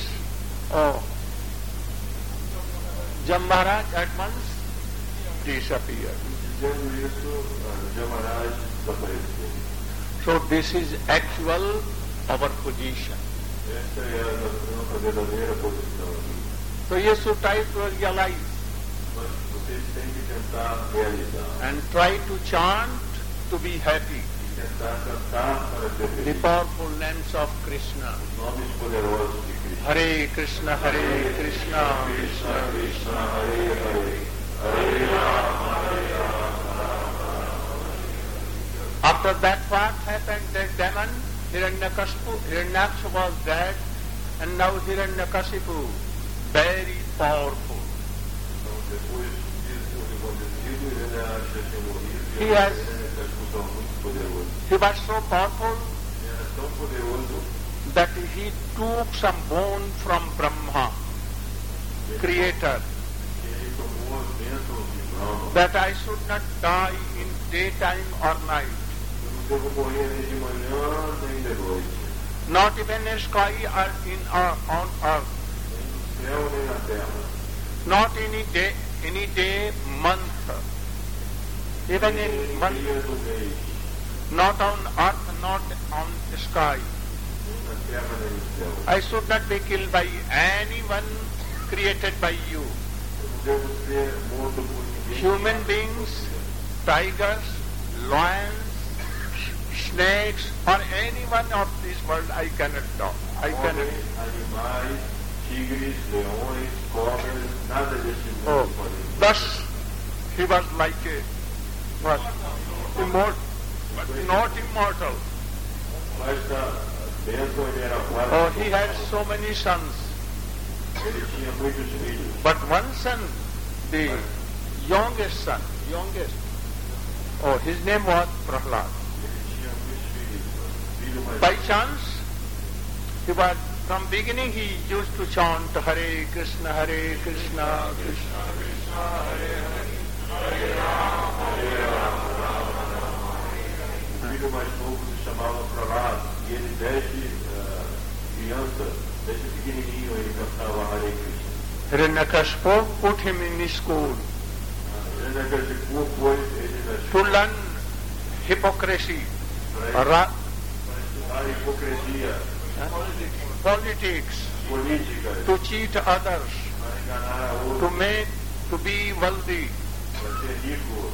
Jambaraj at once disappeared. Dizendo isso, Jamaraj desapareceu. So this is actual our position. Esta é a nossa verdadeira posição aqui. So you should try to realize Mas vocês têm que tentar realizar and try to chant to be happy. e tentar cantar para ser The feliz. powerful names of Krishna. Os nomes poderosos de Cristo. Hare Krishna, Hare Krishna, Krishna, Krishna, Hare Hare, Hare Rama, Hare Rama. After that what happened, that demon, Hiranyaksha was dead, and now Hiranyakashipu, very powerful. Depois disso ter acontecido, Hiranyakashipu já tinha morrido e Hiranyakashipu estava muito poderoso. He was so powerful Ele era tão poderoso that he took some bone from Brahma, creator, que ele tomou as bênçãos de Brahma. that I should not die in daytime or night. Eu não devo morrer nem de manhã nem de noite, Not even in sky or on earth. nem no céu nem na terra. Not any day, month. Even Nem in month, dia do mês, not on earth, not on sky. nem na terra nem no céu. I should not be killed by anyone created by you. Eu não devo ser morto por ninguém. Human beings, tigers, lions, snakes, or anyone of this world I cannot do. I cannot. Homens, animais, tigres, leões, cobras, nada desse Oh, mundo pode. thus he was like a what? Immortal, but not immortal. Com esta bênção ele era quase. Oh, he had so many sons, Ele tinha muitos filhos. but one son, the youngest son, oh, his name was Prahlad. Ele tinha muitos filhos. Filho mais By chance, he was, from beginning he used to chant Hare Krishna, Krishna Krishna, Hare Hare. O filho mais novo se chamava Prahlad e ele desde criança, desde pequenininho ele cantava Hare Krishna. Hiranyakashipu put him in school Hiranyakashipu pôs ele na to escola learn hypocrisy, para estudar hipocrisia, politics, política, to cheat others, para enganar a outros, to be wealthy. para ser rico.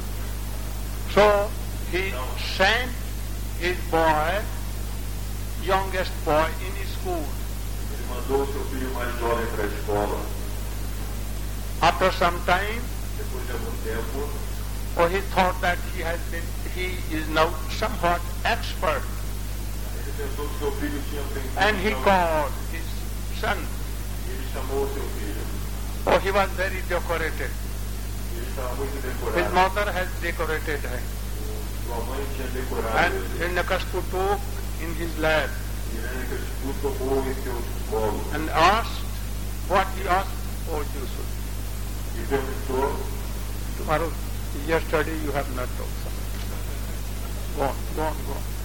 So he sent his boy, youngest boy, in school. Ele mandou seu filho mais jovem para a escola. After some time, Depois de algum tempo, he thought that he is now somewhat expert, ele pensou que seu filho tinha aprendido. and he então, called his son. e ele chamou seu filho. He was very decorated. Ele estava muito His decorado. mother has decorated him. Sua mãe tinha decorado And ele. Hiranyakashipu took in his lap E Hiranyakashipu tomou em seu colo and asked what he asked. Oh, Yusuf, e perguntou: tomorrow, yesterday you have not told. Go on.